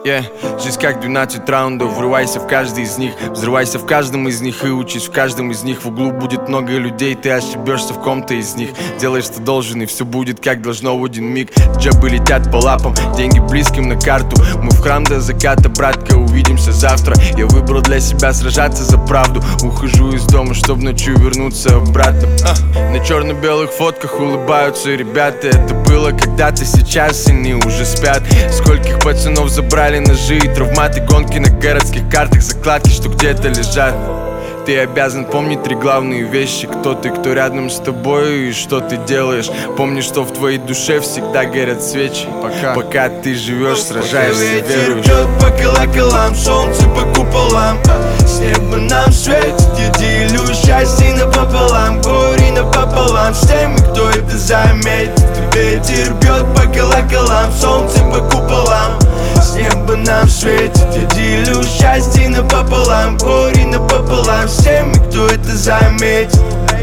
Жизнь как 12 раундов, врывайся в каждый из них. Взрывайся в каждом из них и учись в каждом из них. В углу будет много людей, ты ошибешься в ком-то из них. Делай, что должен, и все будет как должно в один миг. Джабы летят по лапам, деньги близким на карту. Мы в храм до заката, братка, увидимся завтра. Я выбрал для себя сражаться за правду. Ухожу из дома, чтоб ночью вернуться обратно. На черно-белых фотках улыбаются ребята. Это было когда-то, сейчас они уже спят. Скольких пацанов забрали ножи и травматы, гонки на городских картах, закладки, что где-то лежат. Ты обязан помнить 3 главные вещи: кто ты, кто рядом с тобой и что ты делаешь. Помни, что в твоей душе всегда горят свечи. Пока ты живешь, сражаешься, веруешь. Ветер бьет по колоколам, солнце по куполам. С неба нам светит, я делю счастье напополам, горе напополам с теми, кто это заметит. Ветер бьет по колоколам, солнце по куполам. С неба нам светит, я делю счастье напополам, горе напополам с теми, кто это заметит.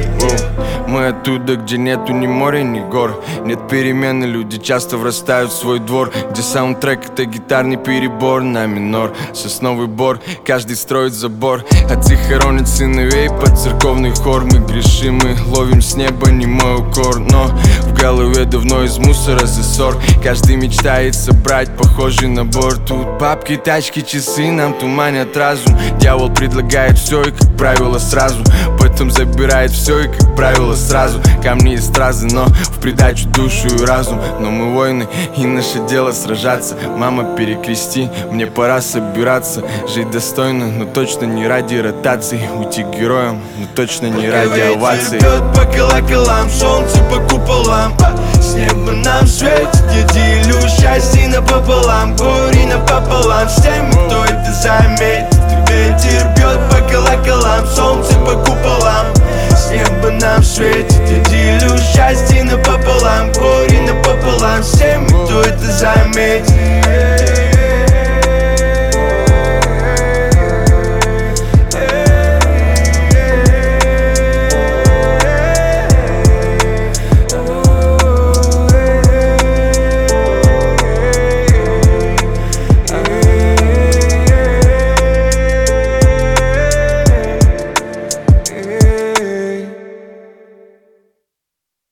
Мы оттуда, где нету ни моря, ни гор. Нет перемены, люди часто врастают в свой двор, где саундтрек — это гитарный перебор на минор. Сосновый бор, каждый строит забор. Отцы хоронят сыновей под церковный хор. Мы грешим, мы ловим с неба немой укор. Но в голове давно из мусора засор. Каждый мечтает собрать похожий набор. Тут бабки, тачки, часы нам туманят разум. Дьявол предлагает все и, как правило, сразу. Потом забирает все и, как правило, сразу. Камни и стразы, но в придачу душу и разум. Но мы воины, и наше дело сражаться. Мама, перекрести, мне пора собираться. Жить достойно, но точно не ради ротации. Уйти героем, но точно не ради оваций. Ветер бьет по колоколам, солнце по куполам. С неба нам светит, я делю счастье напополам, горе напополам с теми, кто это заметит. Ветер бьет по колоколам, солнце по куполам. С неба нам светит, я делю счастье напополам, горе напополам с теми, кто это заметит.